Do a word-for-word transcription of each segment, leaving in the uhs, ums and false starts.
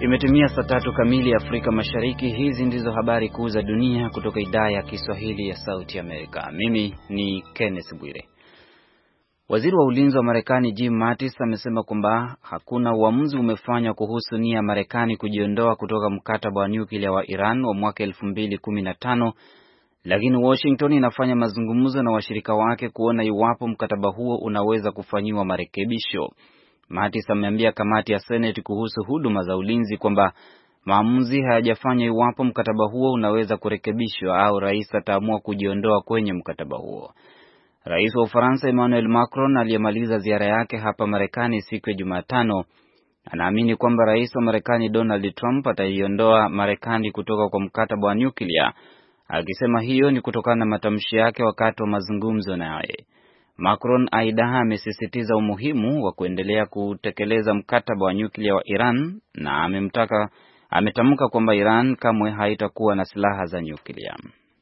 Imetimia saa tatu kamili Afrika Mashariki. Hizi ndizo habari kuu za dunia kutoka idhaa ya Kiswahili ya Sauti Amerika. Mimi ni Kenneth Bwire. Waziri wa Ulinzi wa Marekani Jim Mattis amesema kwamba hakuna uamuzi umefanywa kuhusu nia ya Marekani kujiondoa kutoka mkataba wa nyuklia wa Iran wa mwaka elfu mbili kumi na tano, lakini Washington inafanya mazungumzo na washirika wake kuona iwapo mkataba huo unaweza kufanyiwa marekebisho. Mattis ameambia kamati ya Senate kuhusu huduma za ulinzi kwamba maamuzi hayajafanywa iwapo mkataba huo unaweza kurekebishwa au rais ataamua kujiondoa kwenye mkataba huo. Rais wa Ufaransa Emmanuel Macron aliyemaliza ziara yake hapa Marekani siku ya Jumatano anaamini kwamba rais wa Marekani Donald Trump ataiondoa Marekani kutoka kwa mkataba wa nyuklia, akisema hiyo ni kutokana na matamshi yake wakati wa mazungumzo naye. Macron aidha amesisitiza umuhimu wa kuendelea kutekeleza mkataba wa nyuklia wa Iran na amemtaka ametamka kwamba Iran kamwe haitakuwa na silaha za nyuklia.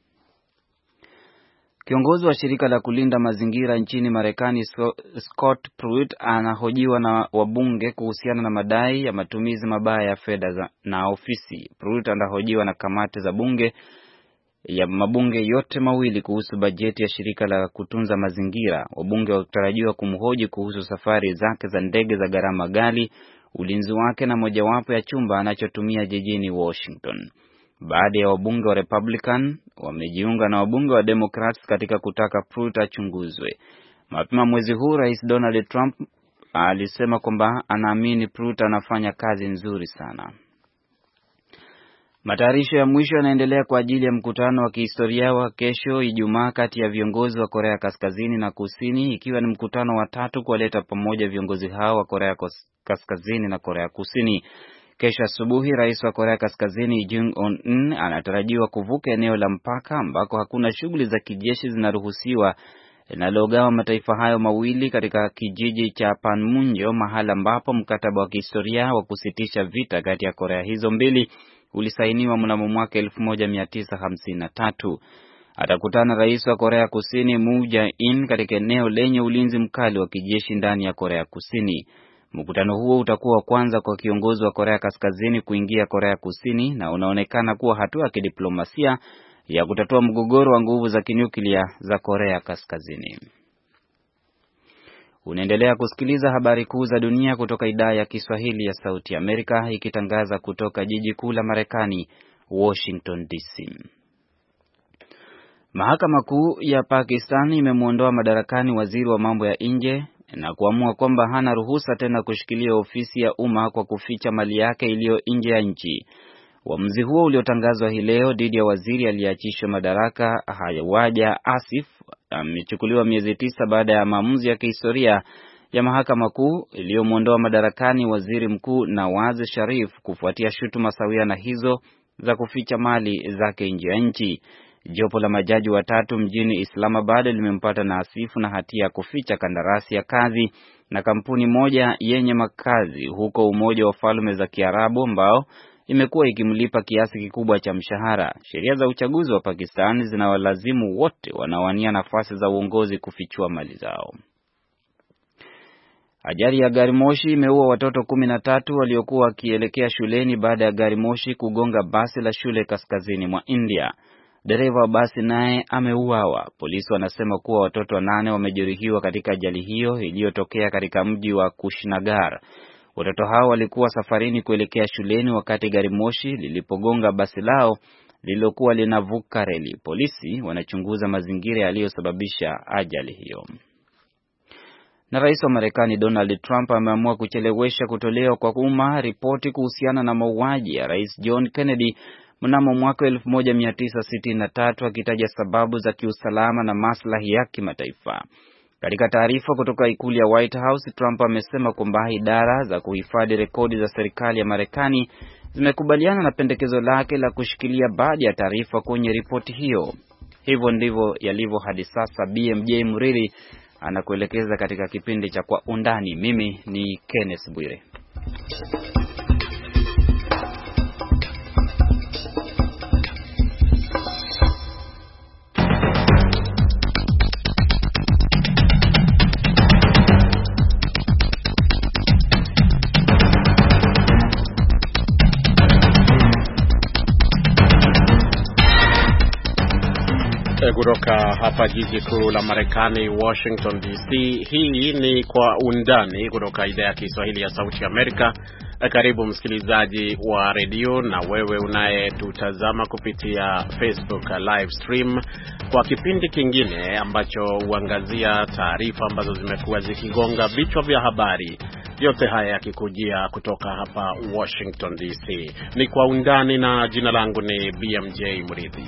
Kiongozi wa shirika la kulinda mazingira nchini Marekani Scott Pruitt anahojiwa na wabunge kuhusiana na madai ya matumizi mabaya ya fedha na ofisi. Pruitt anahojiwa na kamati za bunge ya mabunge yote mawili kuhusu bajeti ya shirika la kutunza mazingira. Wabunge watarajiwa kumhoji kuhusu safari zake za ndege za gharama ghali, ulinzi wake na mojawapo ya chumba anachotumia jijini Washington. Baadhi ya wabunge wa Republican wamejiunga na wabunge wa Democrats katika kutaka Pruitt achunguzwe. Mapema mwezi huu Rais Donald Trump alisema kwamba anaamini Pruitt anafanya kazi nzuri sana. Matayarisho ya mwisho yanaendelea kwa ajili ya mkutano wa kihistoria wa kesho Ijumaa kati ya viongozi wa Korea Kaskazini na Kusini, ikiwa ni mkutano wa tatu kuwaleta pamoja viongozi hao wa Korea Kaskazini na Korea Kusini. Kesho asubuhi Rais wa Korea Kaskazini Jung On-un anatarajiwa kuvuka eneo la mpaka ambako hakuna shughuli za kijeshi zinaruhusiwa, linalogawa mataifa hayo mawili katika kijiji cha Panmunjom, mahala ambapo mkataba wa kihistoria wa kusitisha vita kati ya Korea hizo mbili ulisainiwa mnamo mwaka elfu moja mia tisa hamsini na tatu. Atakutana Rais wa Korea Kusini Moon Jae-in katika eneo lenye ulinzi mkali wa kijeshi ndani ya Korea Kusini. Mkutano huo utakuwa wa kwanza kwa kiongozi wa Korea Kaskazini kuingia Korea Kusini na unaonekana kuwa hatua ya kidiplomasia ya kutatua mgogoro wa nguvu za kinyuklia za Korea Kaskazini. Unaendelea kusikiliza habari kuu za dunia kutoka idhaa ya Kiswahili ya Sauti Amerika, ikitangaza kutoka jiji kuu la Marekani, Washington D C. Mahakama Kuu ya Pakistan imemuondoa madarakani waziri wa mambo ya nje na kuamua kwamba hana ruhusa tena kushikilia ofisi ya umma kwa kuficha mali yake iliyo nje ya nchi. Uamuzi huo uliotangazwa hii leo dhidi ya waziri aliyeachishwa madaraka Hawaja Asif amechukuliwa miezi tisa baada ya maamuzi ya kihistoria ya Mahakama Kuu iliyomuondoa madarakani waziri mkuu Nawaz Sharif kufuatia shutuma sawia na hizo za kuficha mali zake nje ya nchi. Jopo la majaji watatu mjini Islamabad limempata na Asifu na hatia ya kuficha kandarasi ya kazi na kampuni moja yenye makazi huko Umoja wa Falme za Kiarabu ambao imekuwa ikimlipa kiasi kikubwa cha mshahara. Sheria za uchaguzi wa Pakistan zinawalazimu wote wanaowania nafasi za uongozi kufichua mali zao. Ajali ya gari moshi imeua watoto kumi na tatu waliokuwa wakielekea shuleni baada ya gari moshi kugonga basi la shule kaskazini mwa India. Dereva wa basi naye ameuawa. Polisi wanasema kuwa watoto wanane wamejeruhiwa katika ajali hiyo iliyotokea katika mji wa Kushinagar. Watoto hao walikuwa safarini kuelekea shuleni wakati gari moshi lilipogonga basi lao lililokuwa linavuka reli. Polisi wanachunguza mazingira yaliyosababisha ajali hiyo. Na Rais wa Marekani Donald Trump ameamua kuchelewesha kutolewa kwa umma ripoti kuhusiana na mauaji ya Rais John Kennedy mnamo mwaka elfu moja mia tisa sitini na tatu, akitaja sababu za kiusalama na maslahi ya kimataifa. Katika taarifa kutoka ikulu ya White House, Trump amesema kwamba idara za kuhifadhi rekodi za serikali ya Marekani zimekubaliana na pendekezo lake la kushikilia baadhi ya taarifa kwenye ripoti hiyo. Hivyo ndivyo yalivyo hadi sasa. B M J Muriri anakuelekeza katika kipindi cha Kwa Undani. Mimi ni Kenneth Bwire. kutoka hapa jiji kuu la Marekani, Washington D C. Hii ni Kwa Undani kutoka idhaa ya Kiswahili ya Sauti Amerika. Karibu msikilizaji wa redio na wewe unayetutazama kupitia Facebook live stream kwa kipindi kingine ambacho huangazia taarifa ambazo zimekuwa zikigonga vichwa vya habari. Yote haya yakikujia kutoka hapa Washington D C. Ni Kwa Undani na jina langu ni B M J Murithi.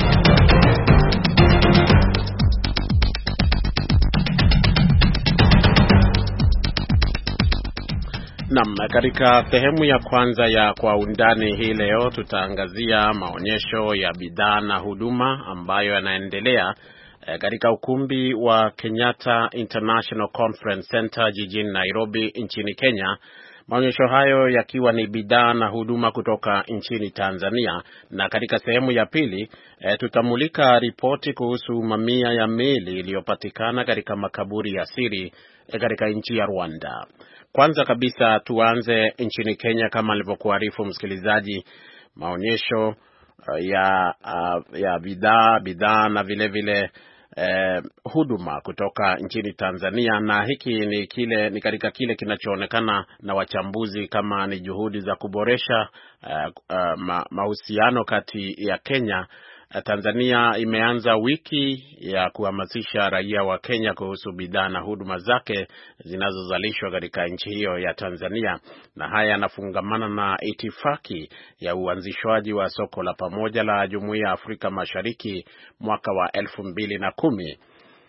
Naam, katika sehemu ya kwanza ya Kwa Undani hii leo tutaangazia maonyesho ya bidhaa na huduma ambayo yanaendelea katika ukumbi wa Kenyatta International Conference Center jijini Nairobi nchini Kenya. Maonyesho hayo yakiwa ni bidhaa na huduma kutoka nchini Tanzania, na katika sehemu ya pili e, tutamulika ripoti kuhusu mamia ya meli iliyopatikana katika makaburi ya siri e, katika nchi ya Rwanda. Kwanza kabisa tuanze nchini Kenya. Kama alivyokuarifu msikilizaji, maonyesho ya uh, ya bidhaa bidhaa na vile vile Eh, huduma kutoka nchini Tanzania, na hiki ni kile ni katika kile kinachoonekana na wachambuzi kama ni juhudi za kuboresha eh, uh, ma, mahusiano kati ya Kenya. Tanzania imeanza wiki ya kuhamasisha raia wa Kenya kuhusu bidhaa na huduma zake zinazozalishwa katika nchi hiyo ya Tanzania, na haya yanafungamana na itifaki ya uanzishwaji wa soko la pamoja la Jumuiya ya Afrika Mashariki mwaka wa elfu mbili na kumi.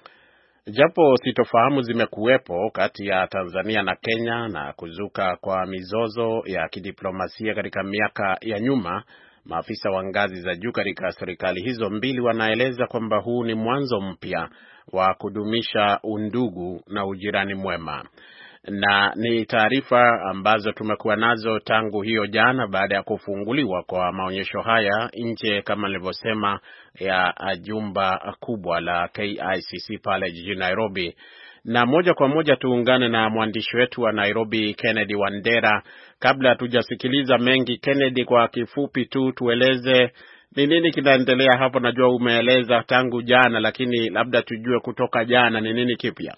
Japo sitofahamu zimekuwepo kati ya Tanzania na Kenya na kuzuka kwa mizozo ya kidiplomasia katika miaka ya nyuma, maafisa wa ngazi za juu katika serikali hizo mbili wanaeleza kwamba huu ni mwanzo mpya wa kudumisha undugu na ujirani mwema. Na ni taarifa ambazo tumekuwa nazo tangu hiyo jana baada ya kufunguliwa kwa maonyesho haya nje, kama nilivyosema, ya jumba kubwa la K I C C pale jijini Nairobi. Na moja kwa moja tuungane na mwandishi wetu wa Nairobi, Kennedy Wandera. Kabla hatujasikiliza mengi, Kennedy, kwa kifupi tu tueleze ni nini kinaendelea hapo. Najua umeeleza tangu jana, lakini labda tujue kutoka jana ni nini kipya.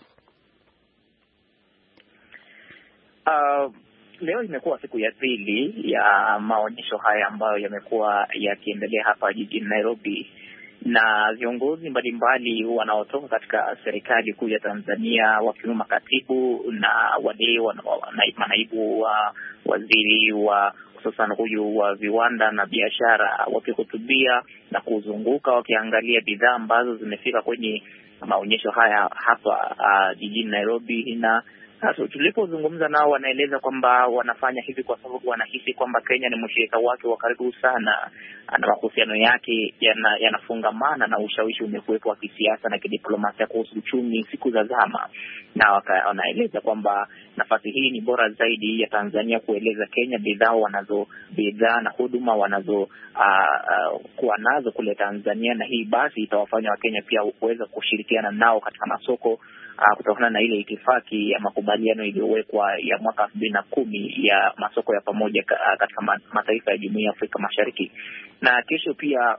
Uh, leo imekuwa siku ya pili ya maonyesho haya ambayo yamekuwa yakiendelea hapa jijini Nairobi, na viongozi mbalimbali wanaotoka katika serikali kuu ya Tanzania, wakiwemo makatibu na wale manaibu wa waziri wa hususan huyu wa viwanda na biashara, wakihutubia na kuzunguka wakiangalia bidhaa ambazo zimefika kwenye maonyesho haya hapa uh, jijini Nairobi. Na sasa tulipozungumza nao, wanaeleza kwamba wanafanya hivi kwa sababu wanahisi kwamba Kenya ni mshirika wake wa karibu sana, na mahusiano yake yanafungamana yana na ushawishi umekuwepo wa kisiasa na kidiplomasia kuhusu uchumi siku za zama. Na wanaeleza kwamba nafasi hii ni bora zaidi ya Tanzania kueleza Kenya bidhaa wanazo bidhaa na huduma wanazo uh, uh, kuwa nazo kule Tanzania, na hii basi itawafanya Wakenya pia kuweza kushirikiana nao katika masoko uh, kutokana na ile itifaki ya makubaliano iliyowekwa ya mwaka elfu mbili na kumi ya masoko ya pamoja katika mataifa ya Jumuiya ya Afrika Mashariki. Na kesho pia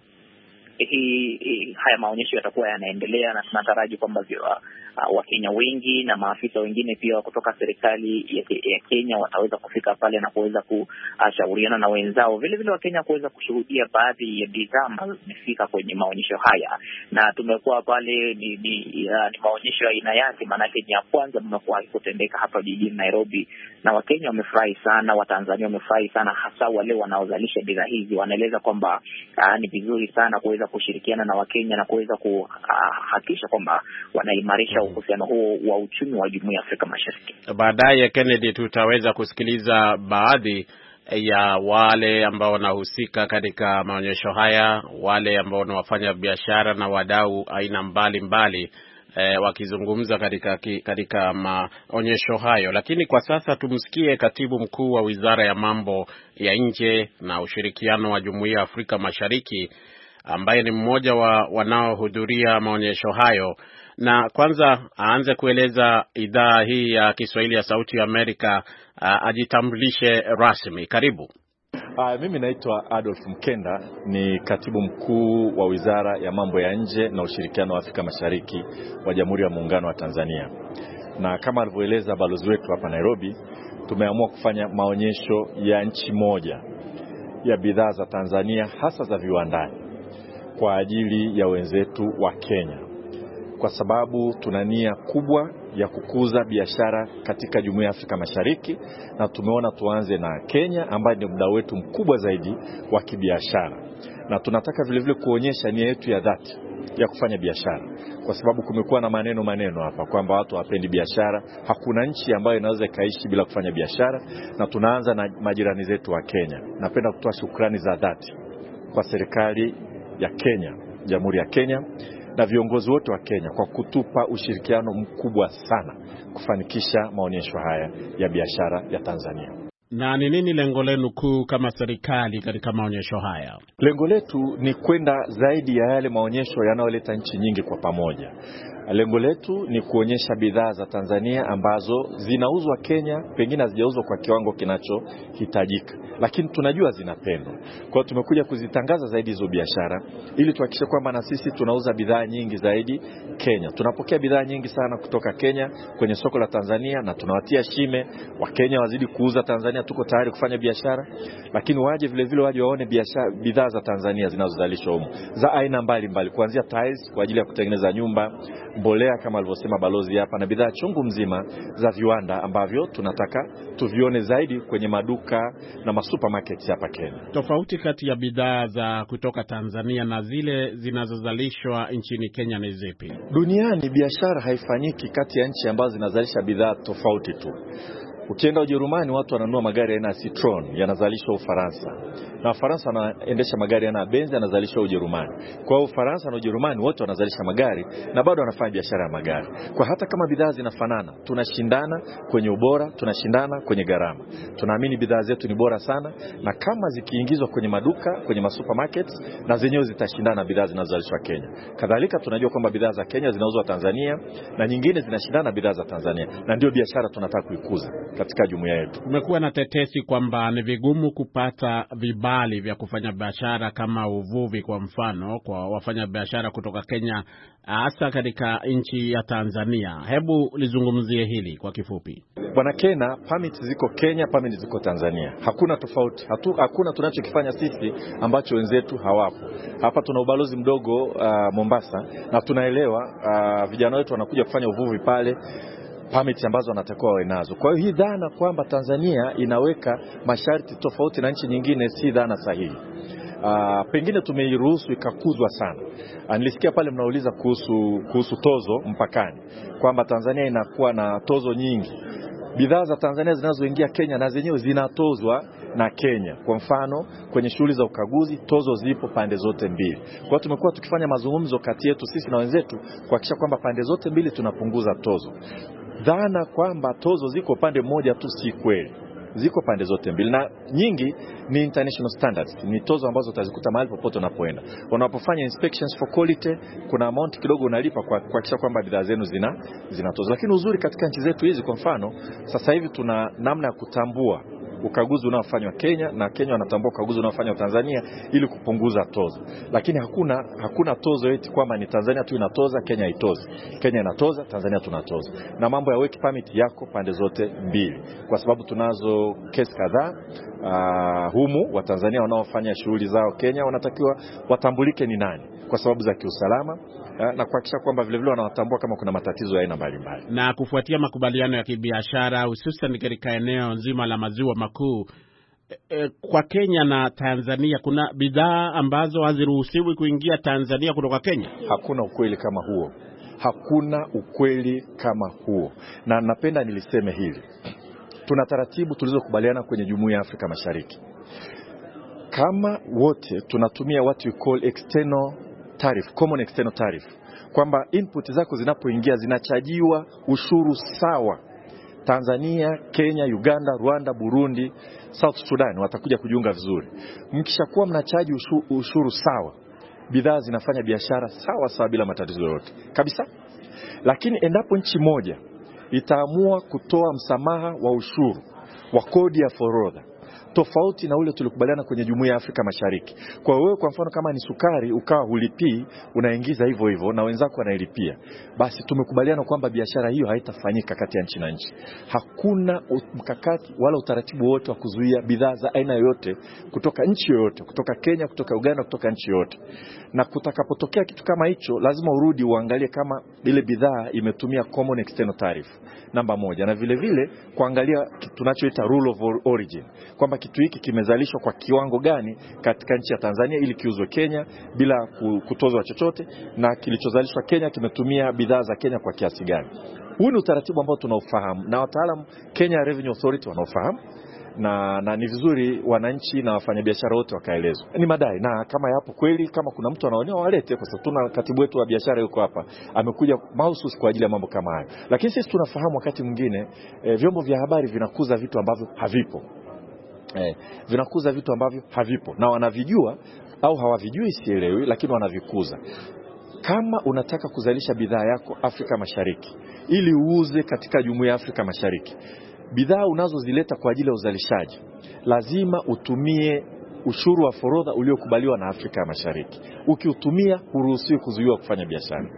hii, hii haya maonyesho yatakuwa yanaendelea, na tunataraji kwamba uh, Wakenya wengi na maafisa wengine pia kutoka serikali ya, ya Kenya wataweza kufika pale na kuweza kushauriana na wenzao. Vile vile Wakenya kuweza kushuhudia baadhi ya bidhaa ambazo zimefika kwenye maonyesho haya. Na tumekuwa pale ni, ni, uh, ni maonyesho ya aina yake, maana ni ya kwanza mmekuwa kutendeka hapa jijini Nairobi, na Wakenya wamefurahi sana, Watanzania wamefurahi sana, hasa wale wanaozalisha bidhaa hizi. Wanaeleza kwamba uh, ni vizuri sana kuweza kushirikiana na Wakenya na kuweza kuhakikisha kwamba wanaimarisha uhusiano huo wa uchumi wa Jumuiya ya Afrika Mashariki. Baadaye, Kennedy, tutaweza kusikiliza baadhi ya wale ambao wanahusika katika maonyesho haya, wale ambao wanafanya biashara na wadau aina mbalimbali e, wakizungumza katika katika maonyesho hayo. Lakini kwa sasa tumsikie katibu mkuu wa Wizara ya Mambo ya Nje na Ushirikiano wa Jumuiya ya Afrika Mashariki, ambaye ni mmoja wa wanaohudhuria maonyesho hayo. Na kwanza aanze kueleza idhaa hii ya Kiswahili ya Sauti ya Amerika, uh, ajitambulishe rasmi. Karibu. Uh, mimi naitwa Adolf Mkenda, ni katibu mkuu wa Wizara ya Mambo ya Nje na Ushirikiano wa Afrika Mashariki wa Jamhuri ya Muungano wa Tanzania. Na kama alivyoeleza balozi wetu hapa Nairobi, tumeamua kufanya maonyesho ya nchi moja ya bidhaa za Tanzania, hasa za viwandani, kwa ajili ya wenzetu wa Kenya, kwa sababu tuna nia kubwa ya kukuza biashara katika Jumuiya ya Afrika Mashariki, na tumeona tuanze na Kenya ambaye ni mdau wetu mkubwa zaidi wa kibiashara, na tunataka vile vile kuonyesha nia yetu ya dhati ya kufanya biashara, kwa sababu kumekuwa na maneno maneno hapa kwamba watu hawapendi biashara. Hakuna nchi ambayo inaweza ikaishi bila kufanya biashara, na tunaanza na majirani zetu wa Kenya. Napenda kutoa shukrani za dhati kwa serikali ya Kenya, Jamhuri ya Kenya, na viongozi wote wa Kenya kwa kutupa ushirikiano mkubwa sana kufanikisha maonyesho haya ya biashara ya Tanzania. Na ni nini lengo lenu kuu kama serikali katika maonyesho haya? Lengo letu ni kwenda zaidi ya yale maonyesho yanayoleta nchi nyingi kwa pamoja. Lengo letu ni kuonyesha bidhaa za Tanzania ambazo zinauzwa Kenya, pengine hazijauzwa kwa kiwango kinachohitajika, lakini tunajua zinapendwa. Kwa hiyo tumekuja kuzitangaza zaidi hizo biashara ili tuhakikishe kwamba na sisi tunauza bidhaa nyingi zaidi Kenya. Tunapokea bidhaa nyingi sana kutoka Kenya kwenye soko la Tanzania, na tunawatia shime wa Kenya wazidi kuuza Tanzania. Tuko tayari kufanya biashara, lakini waje vile vile waje waone biashara, bidhaa za Tanzania zinazozalishwa humu za aina mbalimbali, kuanzia tiles kwa ajili ya kutengeneza nyumba, mbolea kama alivyosema balozi hapa, na bidhaa chungu mzima za viwanda ambavyo tunataka tuvione zaidi kwenye maduka na masupermarkets hapa Kenya. Tofauti kati ya bidhaa za kutoka Tanzania na zile zinazozalishwa nchini Kenya ni zipi? Duniani biashara haifanyiki kati ya nchi ambazo zinazalisha bidhaa tofauti tu. Ukienda Ujerumani watu wananunua magari aina ya Citroen yanazalishwa Ufaransa, na Ufaransa wanaendesha magari aina ya Benz yanazalishwa Ujerumani. Kwa hiyo Ufaransa na Ujerumani wote wanazalisha magari na bado wanafanya biashara ya magari. Kwa hata kama bidhaa zinafanana, tunashindana kwenye ubora, tunashindana kwenye gharama. Tunaamini bidhaa zetu ni bora sana, na kama zikiingizwa kwenye maduka, kwenye masupermarkets, na zenyewe zitashindana bidhaa zinazozalishwa Kenya. Kadhalika tunajua kwamba bidhaa za Kenya zinauzwa Tanzania na nyingine zinashindana bidhaa za Tanzania, na ndio biashara tunataka kuikuza katika jumuiya yetu. Kumekuwa na tetesi kwamba ni vigumu kupata vibali vya kufanya biashara kama uvuvi kwa mfano kwa wafanya biashara kutoka Kenya, hasa katika nchi ya Tanzania. Hebu lizungumzie hili kwa kifupi. Bwana Kena, permits ziko Kenya, permits ziko Tanzania. Hakuna tofauti. Hatu, hakuna tunachokifanya sisi ambacho wenzetu hawapo. Hapa tuna ubalozi mdogo uh, Mombasa, na tunaelewa uh, vijana wetu wanakuja kufanya uvuvi pale, permits ambazo wanatakiwa wawe nazo. Kwa hiyo hii dhana kwamba Tanzania inaweka masharti tofauti na nchi nyingine si dhana sahihi. Uh, pengine tumeiruhusu ikakuzwa sana. Uh, nilisikia pale mnauliza kuhusu kuhusu tozo mpakani, kwamba Tanzania inakuwa na tozo nyingi. Bidhaa za Tanzania zinazoingia Kenya na zenyewe zinatozwa na Kenya. Kwa mfano, kwenye shughuli za ukaguzi tozo zipo pande zote mbili. Kwa hiyo tumekuwa tukifanya mazungumzo kati yetu sisi na wenzetu kuhakikisha kwamba pande zote mbili tunapunguza tozo. Dhana kwamba tozo ziko pande moja tu si kweli. Ziko pande zote mbili, na nyingi ni international standards. Ni tozo ambazo utazikuta mahali popote unapoenda. Unapofanya inspections for quality, kuna amount kidogo unalipa kwa kuhakikisha kwamba bidhaa zenu zina zinatozwa. Lakini uzuri katika nchi zetu hizi, kwa mfano, sasa hivi tuna namna ya kutambua ukaguzi unaofanywa Kenya, na Kenya wanatambua ukaguzi unaofanywa Tanzania ili kupunguza tozo. Lakini hakuna hakuna tozo eti kwamba ni Tanzania tu inatoza, Kenya haitozi. Kenya inatoza, Tanzania tunatoza. Na mambo ya work permit yako pande zote mbili. Kwa sababu tunazo kesi kadhaa uh, humu wa Tanzania wanaofanya shughuli zao Kenya wanatakiwa watambulike ni nani kwa sababu za kiusalama, na kuhakikisha kwamba vile vile wanatambua kama kuna matatizo ya aina mbalimbali. Na kufuatia makubaliano ya kibiashara hususan katika eneo nzima la maziwa makuu, e, kwa Kenya na Tanzania kuna bidhaa ambazo haziruhusiwi kuingia Tanzania kutoka Kenya? Hakuna ukweli kama huo. Hakuna ukweli kama huo. Na napenda niliseme hili. Tuna taratibu tulizokubaliana kwenye Jumuiya ya Afrika Mashariki. Kama wote tunatumia what we call external tariff, common external tariff, kwamba input zako zinapoingia zinachajiwa ushuru sawa. Tanzania, Kenya, Uganda, Rwanda, Burundi, South Sudan watakuja kujiunga vizuri. Mkishakuwa mnachaji ushuru, ushuru sawa, bidhaa zinafanya biashara sawa sawa bila matatizo yoyote kabisa. Lakini endapo nchi moja itaamua kutoa msamaha wa ushuru wa kodi ya forodha tofauti na ule tulikubaliana kwenye Jumuiya ya Afrika Mashariki. Kwa wewe kwa mfano kama ni sukari ukawa hulipii, unaingiza hivyo hivyo na wenzako wanailipia, basi tumekubaliana kwamba biashara hiyo haitafanyika kati ya nchi na nchi. Hakuna mkakati wala utaratibu wote wa kuzuia bidhaa za aina yoyote kutoka nchi yoyote, kutoka Kenya, kutoka Uganda, kutoka nchi yoyote. Na kutakapotokea kitu kama hicho, lazima urudi uangalie kama ile bidhaa imetumia common external tariff namba moja, na vile vile kuangalia tunachoita rule of origin, kwamba kitu hiki kimezalishwa kwa kiwango gani katika nchi ya Tanzania ili kiuzwe Kenya bila kutozwa chochote, na kilichozalishwa Kenya kimetumia bidhaa za Kenya kwa kiasi gani. Huu ni utaratibu ambao tunaufahamu na wataalamu Kenya Revenue Authority wanaofahamu, na na ni vizuri wananchi na wafanyabiashara wote wakaelezwa. Ni madai, na kama yapo kweli, kama kuna mtu anaonewa walete, kwa sababu tuna katibu wetu wa biashara yuko hapa, amekuja mahususi kwa ajili ya mambo kama haya. Lakini sisi tunafahamu wakati mwingine e, vyombo vya habari vinakuza vitu ambavyo havipo. Eh, vinakuza vitu ambavyo havipo na wanavijua au hawavijui sielewi, lakini wanavikuza. Kama unataka kuzalisha bidhaa yako Afrika Mashariki ili uuze katika Jumuiya ya Afrika Mashariki, bidhaa unazozileta kwa ajili ya uzalishaji lazima utumie ushuru wa forodha uliokubaliwa na Afrika Mashariki. Ukiutumia huruhusiwi kuzuiwa kufanya biashara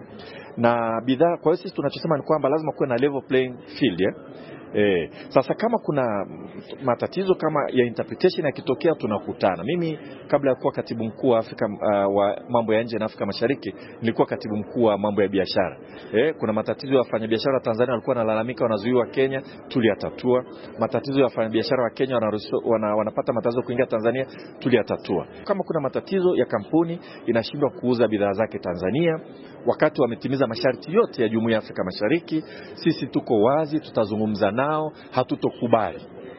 na bidhaa. Kwa hiyo sisi tunachosema ni kwamba lazima kuwe na level playing field eh? Eh, sasa kama kuna matatizo kama ya interpretation yakitokea, tunakutana. Mimi kabla ya kuwa katibu mkuu wa Afrika uh, wa mambo ya nje na Afrika Mashariki, nilikuwa katibu mkuu wa mambo ya biashara. Eh, kuna matatizo ya wafanyabiashara wa Tanzania walikuwa wanalalamika wanazuiwa Kenya, tuliyatatua. Matatizo ya wafanyabiashara wa Kenya wana, wanapata matatizo kuingia Tanzania, tuliyatatua. Kama kuna matatizo ya kampuni inashindwa kuuza bidhaa zake Tanzania wakati wametimiza masharti yote ya Jumuiya ya Afrika Mashariki, sisi tuko wazi, tutazungumza nao. Hatutokubali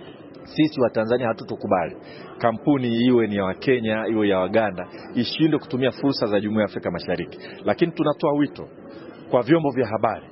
sisi wa Tanzania, hatutokubali kampuni iwe ni ya Wakenya iwe ya Waganda ishindwe kutumia fursa za Jumuiya ya Afrika Mashariki. Lakini tunatoa wito kwa vyombo vya habari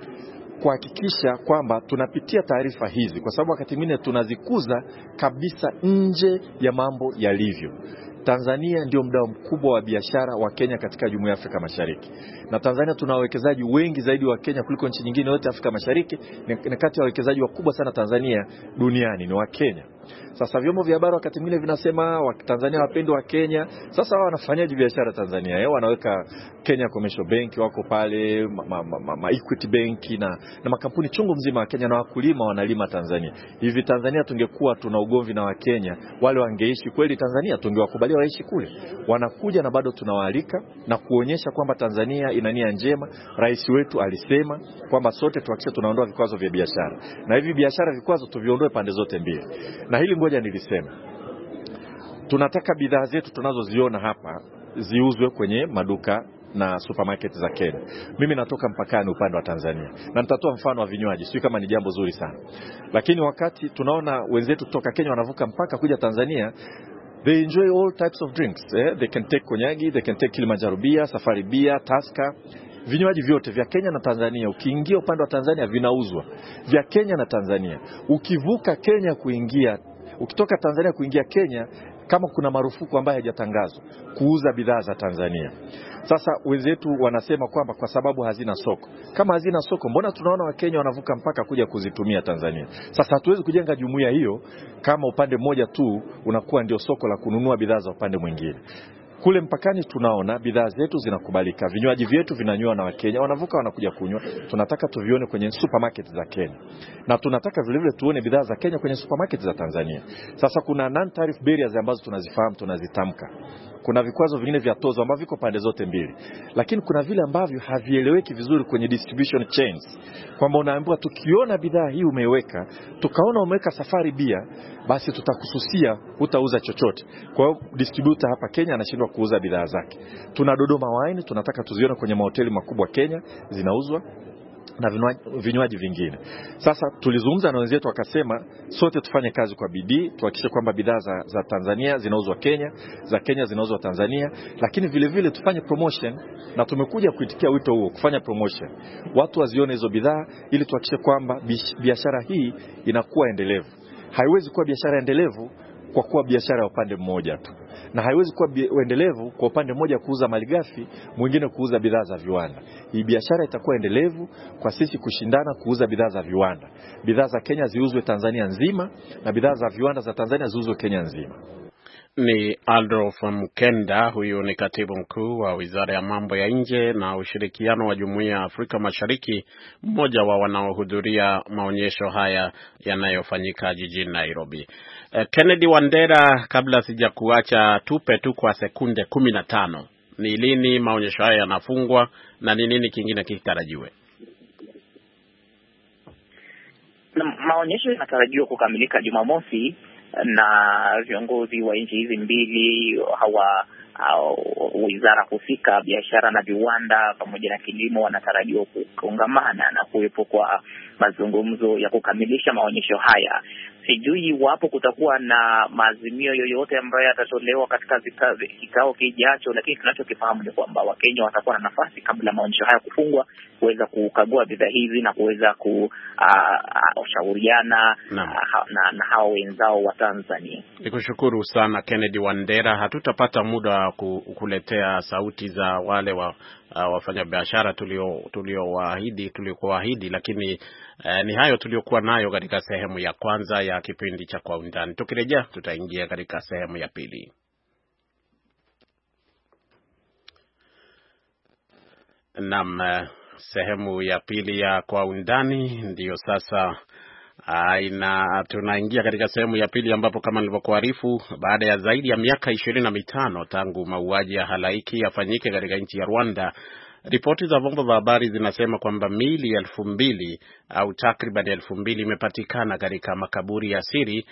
kuhakikisha kwamba tunapitia taarifa hizi, kwa sababu wakati mwingine tunazikuza kabisa nje ya mambo yalivyo. Tanzania ndio mdau mkubwa wa biashara wa Kenya katika Jumuiya ya Afrika Mashariki. Na Tanzania tuna wawekezaji wengi zaidi wa Kenya kuliko nchi nyingine yote Afrika Mashariki. Ni kati ya wawekezaji wakubwa sana Tanzania duniani ni wa Kenya. Sasa vyombo vya habari wakati mwingine vinasema wa Tanzania wapendwa wa Kenya. Sasa wao wanafanyaje biashara Tanzania? Yao wanaweka Kenya Commercial Bank wako pale, ma, ma, ma, ma Equity Bank na na makampuni chungu mzima wa Kenya, na wakulima wanalima Tanzania. Hivi Tanzania tungekuwa tuna ugomvi na wa Kenya, wale wangeishi kweli Tanzania, tungewakubalia waishi kule. Wanakuja na bado tunawaalika na kuonyesha kwamba Tanzania ina nia njema. Rais wetu alisema kwamba sote tuhakikishe tunaondoa vikwazo vya biashara. Na hivi biashara vikwazo tuviondoe pande zote mbili. Na hili ngoja nilisema, tunataka bidhaa zetu tunazoziona hapa ziuzwe kwenye maduka na supermarket za Kenya. Mimi natoka mpakani upande wa Tanzania, na nitatoa mfano wa vinywaji, sio kama ni jambo zuri sana. Lakini wakati tunaona wenzetu kutoka Kenya wanavuka mpaka kuja Tanzania, they enjoy all types of drinks. Eh? They can take konyagi, they can take Kilimanjaro beer, Safari beer, Tusker. Vinywaji vyote vya Kenya na Tanzania, ukiingia upande wa Tanzania vinauzwa. Vya Kenya na Tanzania. Ukivuka Kenya kuingia, ukitoka Tanzania kuingia Kenya, kama kuna marufuku ambayo haijatangazwa kuuza bidhaa za Tanzania. Sasa wenzetu wanasema kwamba kwa sababu hazina soko. Kama hazina soko, mbona tunaona Wakenya wanavuka mpaka kuja kuzitumia Tanzania? Sasa hatuwezi kujenga jumuiya hiyo kama upande mmoja tu unakuwa ndio soko la kununua bidhaa za upande mwingine. Kule mpakani tunaona bidhaa zetu zinakubalika, vinywaji vyetu vinanywa na Wakenya, wanavuka wanakuja kunywa. Tunataka tuvione kwenye supermarket za Kenya, na tunataka vile vile tuone bidhaa za Kenya kwenye supermarket za Tanzania. Sasa kuna non tariff barriers ambazo tunazifahamu, tunazitamka. Kuna vikwazo vingine vya tozo ambavyo viko pande zote mbili, lakini kuna vile ambavyo havieleweki vizuri kwenye distribution chains, kwamba unaambiwa tukiona bidhaa hii umeweka, tukaona umeweka Safari bia, basi tutakususia, utauza chochote. Kwa hiyo distributor hapa Kenya anashindwa kuuza bidhaa zake. Tuna Dodoma wine, tunataka tuzione kwenye mahoteli makubwa Kenya zinauzwa, na vinywaji vingine. Sasa tulizungumza na wenzetu wakasema sote tufanye kazi kwa bidii, tuhakikishe kwamba bidhaa za, za Tanzania zinauzwa Kenya, za Kenya zinauzwa Tanzania, lakini vile vile tufanye promotion, na tumekuja kuitikia wito huo, kufanya promotion. Watu wazione hizo bidhaa ili tuhakikishe kwamba biashara hii inakuwa endelevu. Haiwezi kuwa biashara endelevu kwa kuwa biashara ya upande mmoja tu, na haiwezi kuwa endelevu kwa upande mmoja kuuza malighafi, mwingine kuuza bidhaa za viwanda. Hii biashara itakuwa endelevu kwa sisi kushindana kuuza bidhaa za viwanda. Bidhaa za Kenya ziuzwe Tanzania nzima na bidhaa za viwanda za Tanzania ziuzwe Kenya nzima. Ni Adolf Mkenda, huyu ni katibu mkuu wa Wizara ya Mambo ya Nje na Ushirikiano wa Jumuiya ya Afrika Mashariki, mmoja wa wanaohudhuria maonyesho haya yanayofanyika jijini Nairobi. Uh, Kennedy Wandera, kabla sijakuacha, tupe tu kwa sekunde kumi na tano. Ni lini maonyesho haya yanafungwa na ni nini kingine kitarajiwe? Maonyesho yanatarajiwa kukamilika Jumamosi, na viongozi wa nchi hizi mbili hawa uh, wizara husika, biashara na viwanda pamoja na kilimo, wanatarajiwa kuungamana na kuwepo kwa mazungumzo ya kukamilisha maonyesho haya. Sijui iwapo kutakuwa na maazimio yoyote ambayo yatatolewa katika kikao kijacho, lakini tunachokifahamu ni kwamba Wakenya watakuwa na nafasi kabla maonyesho haya kufungwa kuweza kukagua bidhaa hizi na kuweza kushauriana uh, uh, na, na, na hao wenzao wa Tanzania. Nikushukuru sana Kennedy Wandera. Hatutapata muda wa kuletea sauti za wale wa uh, wafanyabiashara tulio tuliowaahidi tuliokuahidi, lakini uh, ni hayo tuliokuwa nayo katika sehemu ya kwanza ya kipindi cha Kwa Undani. Tukirejea tutaingia katika sehemu ya pili. Naam, sehemu ya pili ya Kwa Undani ndiyo sasa Aina tunaingia katika sehemu ya pili, ambapo kama nilivyokuarifu, baada ya zaidi ya miaka ishirini na mitano tangu mauaji ya halaiki yafanyike katika nchi ya Rwanda, ripoti za vyombo vya habari zinasema kwamba miili elfu mbili au takriban elfu mbili imepatikana katika makaburi ya siri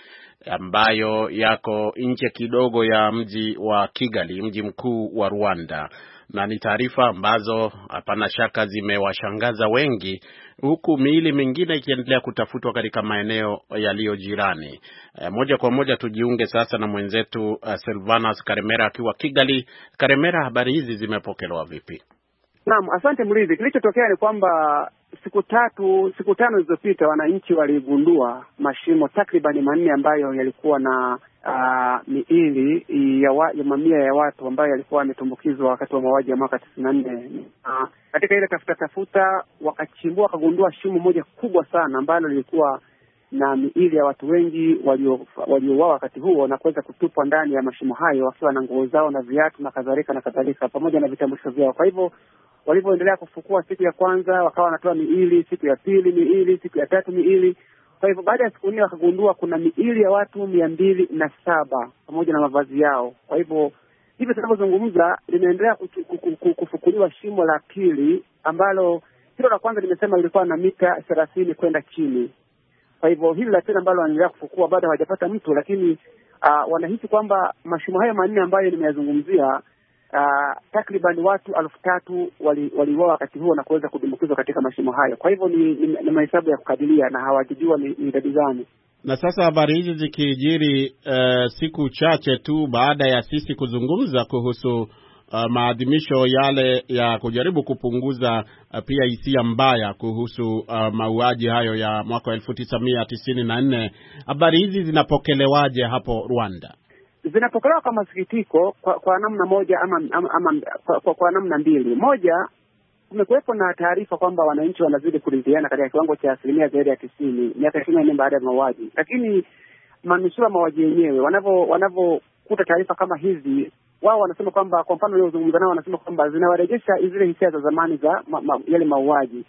ambayo yako nje kidogo ya mji wa Kigali, mji mkuu wa Rwanda. Na ni taarifa ambazo hapana shaka zimewashangaza wengi, huku miili mingine ikiendelea kutafutwa katika maeneo yaliyo jirani. E, moja kwa moja tujiunge sasa na mwenzetu uh, Silvanus Karemera akiwa Kigali. Karemera, habari hizi zimepokelewa vipi? Naam, asante Mridhi. Kilichotokea ni kwamba siku tatu, siku tano zilizopita wananchi waligundua mashimo takriban manne ambayo yalikuwa na uh, miili ya, wa, ya mamia ya watu ambayo yalikuwa yametumbukizwa wakati wa mauaji ya mwaka tisini na nne. Uh, katika ile tafuta tafuta wakachimbua wakagundua shimo moja kubwa sana ambalo lilikuwa na miili ya watu wengi waliouawa wakati huo na kuweza kutupwa ndani ya mashimo hayo wakiwa na nguo zao na viatu na kadhalika na kadhalika pamoja na vitambulisho vyao. Kwa hivyo walipoendelea kufukua, siku ya kwanza wakawa wanatoa miili, siku ya pili miili, siku ya tatu miili. Kwa hivyo baada ya siku nne wakagundua kuna miili ya watu mia mbili na saba pamoja na mavazi yao. Kwa hivyo hivi tunavyozungumza linaendelea kufukuliwa shimo la pili ambalo hilo la kwanza nimesema lilikuwa na mita thelathini kwenda chini. Kwa hivyo hili la pili ambalo wanaendelea kufukua bado hawajapata mtu, lakini uh, wanahisi kwamba mashimo hayo manne ambayo nimeyazungumzia Uh, takriban watu elfu tatu waliuawa wali wakati huo na kuweza kudumbukizwa katika mashimo hayo. Kwa hivyo ni, ni, ni mahesabu ya kukadiria na hawajijua ni idadi gani. Na sasa habari hizi zikijiri uh, siku chache tu baada ya sisi kuzungumza kuhusu uh, maadhimisho yale ya kujaribu kupunguza uh, pia hisia mbaya kuhusu uh, mauaji hayo ya mwaka elfu tisa mia tisini na nne, habari hizi zinapokelewaje hapo Rwanda? Zinapokelewa kwa masikitiko kwa, kwa namna moja ama, ama, ama kwa, kwa, kwa namna mbili. Moja, kumekuwepo na taarifa kwamba wananchi wanazidi kuridhiana katika kiwango cha asilimia zaidi ya tisini miaka ishirini na nne baada ya mauaji, lakini manusura mauaji yenyewe wanavyo wanavyokuta taarifa kama hizi, wao wanasema kwamba, kwa mfano leo zungumza nao, wanasema kwamba zinawarejesha zile hisia za zamani za ma, ma, yale mauaji.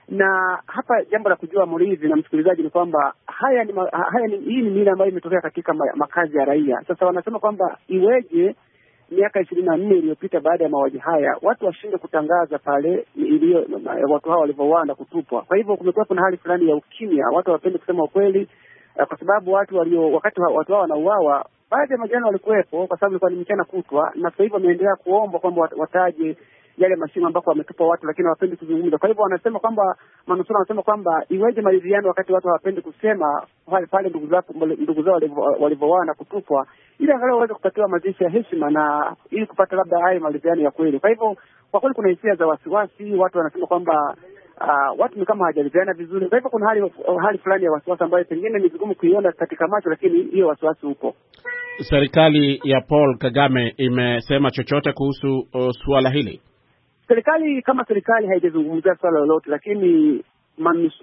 Na hapa jambo la kujua Murithi na msikilizaji ni kwamba haya ni haya ni hii ni mila ambayo imetokea katika makazi ya raia. Sasa wanasema kwamba iweje miaka ishirini na nne iliyopita baada ya mauaji haya watu washinde kutangaza pale ilio watu hao walivyouawa kutupwa. Kwa hivyo kumekuwa kuna hali fulani ya ukimya, watu hawapende kusema ukweli, kwa sababu watu walio wakati watu hao wanauawa baadhi ya majana walikuwepo, kwa sababu ilikuwa ni mchana kutwa, na sasa hivi wameendelea kuomba kwamba wataje yale mashimo ambako wametupa watu, lakini hawapendi kuzungumza. Kwa hivyo wanasema kwamba manusura wanasema kwamba iweje maridhiano wakati watu hawapendi kusema pale pale ndugu zao ndugu zao walivyouawa na kutupwa, ili angalau waweze kupatiwa mazishi ya heshima na ili kupata labda hayo maridhiano ya kweli. Kwa hivyo kwa kweli kuna hisia za wasiwasi, watu wanasema kwamba uh, watu ni kama hawajaliana vizuri. Kwa hivyo kuna hali hali fulani ya wasiwasi ambayo pengine ni vigumu kuiona katika macho, lakini hiyo wasiwasi upo. Serikali ya Paul Kagame imesema chochote kuhusu uh, suala hili? Serikali kama serikali haijazungumzia swala lolote, lakini manus,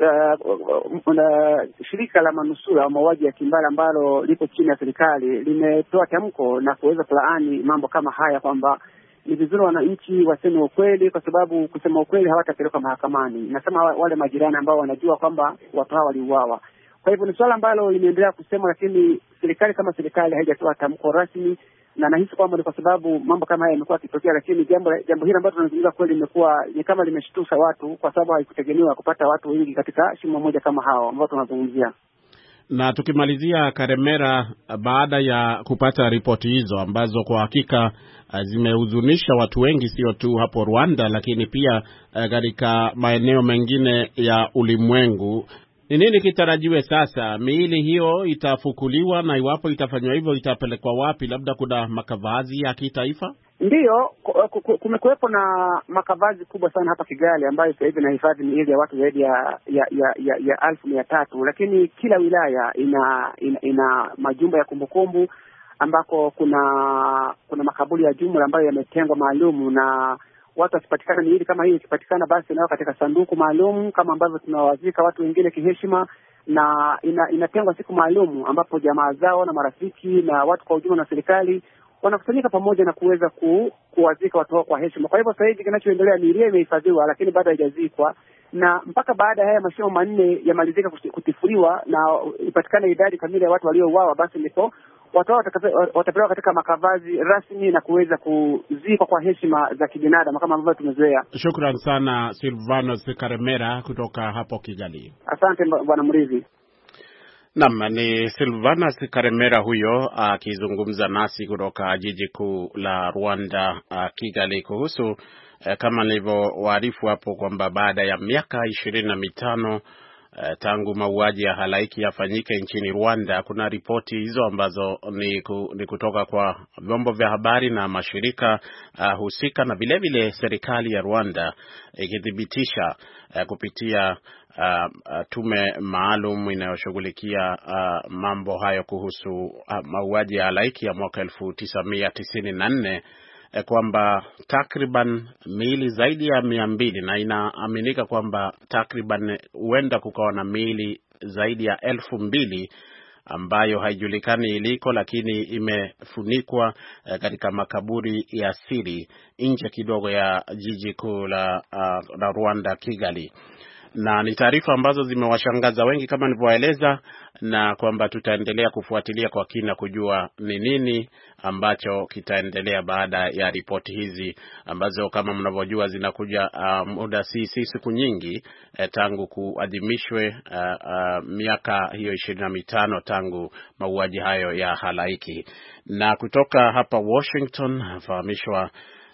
uh, uh, shirika la manusura wa mauaji ya kimbari ambalo lipo chini ya serikali limetoa tamko na kuweza kulaani mambo kama haya, kwamba ni vizuri wananchi waseme ukweli, kwa sababu kusema ukweli hawatapelekwa mahakamani. Nasema wale majirani ambao wanajua kwamba watu hao waliuawa. Kwa hivyo ni swala ambalo limeendelea kusema, lakini serikali kama serikali haijatoa tamko rasmi, na nahisi kwamba ni kwa sababu mambo kama haya yamekuwa yakitokea, lakini jambo jambo hili ambalo tunazungumza kweli limekuwa ni kama limeshtusha watu, kwa sababu haikutegemewa kupata watu wengi katika shimo moja kama hao ambao tunazungumzia. Na tukimalizia, Karemera, baada ya kupata ripoti hizo ambazo kwa hakika zimehuzunisha watu wengi, sio tu hapo Rwanda lakini pia katika maeneo mengine ya ulimwengu, ni nini kitarajiwe sasa? Miili hiyo itafukuliwa, na iwapo itafanywa hivyo itapelekwa wapi? Labda kuna makavazi ya kitaifa? Ndiyo, kumekuwepo na makavazi kubwa sana hapa Kigali ambayo sasa hivi inahifadhi miili ya watu zaidi ya ya ya ya, ya alfu mia tatu, lakini kila wilaya ina ina, ina majumba ya kumbukumbu ambako kuna kuna makaburi ya jumla ambayo yametengwa maalum, na watu wasipatikana miili kama hii ikipatikana, basi nao katika sanduku maalum kama ambavyo tunawazika watu wengine kiheshima, na ina, inatengwa siku maalum ambapo jamaa zao na marafiki na watu kwa ujumla na serikali wanakusanyika pamoja na kuweza ku, kuwazika watu wao kwa heshima. Kwa hivyo sasa hivi kinachoendelea ni ile imehifadhiwa, lakini bado haijazikwa, na mpaka baada ya haya mashimo manne yamalizika kutifuliwa na ipatikane idadi kamili ya watu waliouawa, basi ndipo watu hao watapelekwa katika makavazi rasmi na kuweza kuzikwa kwa heshima za kibinadamu kama ambavyo tumezoea. Shukran sana Silvanus Karemera kutoka hapo Kigali. Asante bwana Murithi. Naam, ni Silvanus Karemera huyo akizungumza nasi kutoka jiji kuu la Rwanda, Kigali, kuhusu eh, kama nilivyowaarifu hapo kwamba baada ya miaka ishirini na mitano eh, tangu mauaji ya halaiki yafanyike nchini Rwanda, kuna ripoti hizo ambazo ni, ku, ni kutoka kwa vyombo vya habari na mashirika uh, husika, na vile vile serikali ya Rwanda ikithibitisha uh, kupitia Uh, uh, tume maalum inayoshughulikia uh, mambo hayo kuhusu uh, mauaji ya halaiki ya mwaka elfu tisa mia tisini na nne eh, kwamba takriban miili zaidi ya mia mbili, na inaaminika kwamba takriban huenda kukawa na miili zaidi ya elfu mbili ambayo haijulikani iliko, lakini imefunikwa eh, katika makaburi ya siri nje kidogo ya jiji kuu la, uh, la Rwanda, Kigali. Na ni taarifa ambazo zimewashangaza wengi kama nilivyoeleza, na kwamba tutaendelea kufuatilia kwa kina kujua ni nini ambacho kitaendelea baada ya ripoti hizi ambazo kama mnavyojua zinakuja uh, muda si, si siku nyingi eh, tangu kuadhimishwe uh, uh, miaka hiyo ishirini na mitano tangu mauaji hayo ya halaiki. Na kutoka hapa Washington nafahamishwa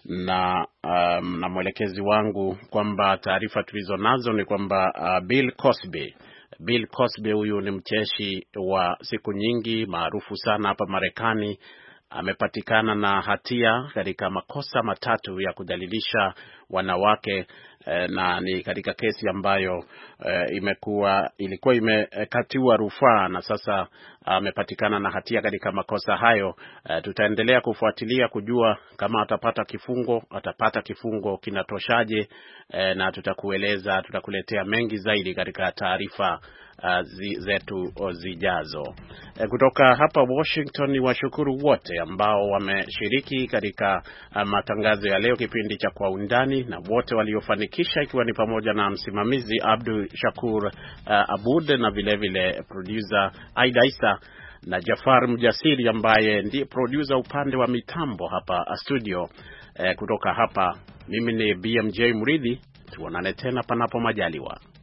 na um, na mwelekezi wangu kwamba taarifa tulizo nazo ni kwamba uh, Bill Cosby Bill Cosby huyu ni mcheshi wa siku nyingi maarufu sana hapa Marekani, amepatikana na hatia katika makosa matatu ya kudhalilisha wanawake eh, na ni katika kesi ambayo eh, imekuwa ilikuwa imekatiwa rufaa, na sasa amepatikana uh, na hatia katika makosa hayo. Uh, tutaendelea kufuatilia kujua kama atapata kifungo, atapata kifungo kinatoshaje, eh, na tutakueleza, tutakuletea mengi zaidi katika taarifa Uh, zi, zetu zijazo. E, kutoka hapa Washington ni washukuru wote ambao wameshiriki katika uh, matangazo ya leo, kipindi cha Kwa Undani, na wote waliofanikisha, ikiwa ni pamoja na msimamizi Abdul Shakur uh, Abud, na vile vile producer Aida Isa na Jafar Mjasiri ambaye ndiye producer upande wa mitambo hapa studio. E, kutoka hapa mimi ni B M J Murithi, tuonane tena panapo majaliwa.